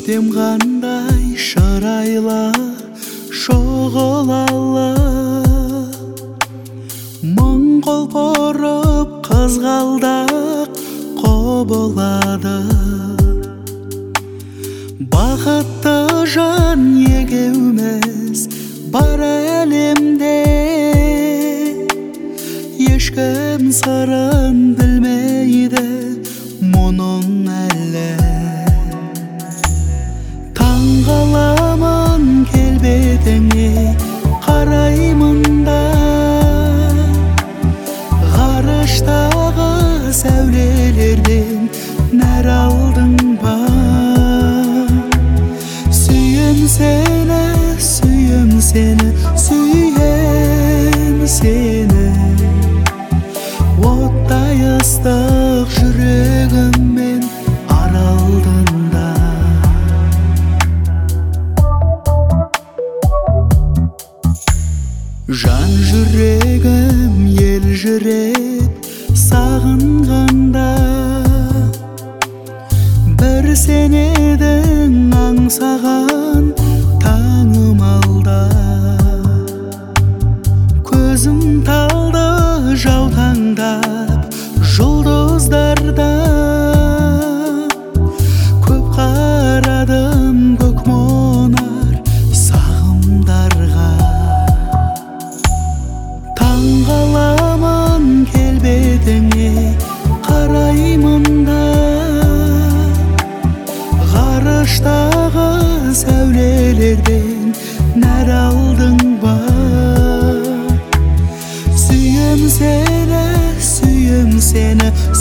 көктем қандай шырайлы шоғылалы, мың қолпырып қызғалдақ қобылады. Бақытты жан екеуміз бар әлемде, ешкім сырын білмейді мұның әлі. Таң қаламын келбетіңе қараймын да, ғарыштағы сәулелерден нәр алдың ба? Сүйем сені, сүйем сені, сүйем сені, оттай ыстық жүрегіммен аралдында. Жан жүрегім елжіреп сағынғанда, бір сен едің аңсаған таңым алда. Көзім талды жаутаңдап жұлдыздарда, көп қарадым көк мұнар сағымдарға. Таң қаламын келбетіңе қараймын да, ғарыштағы сәулелерден нәр алдың ба? Сүйем сені, сүйем сені,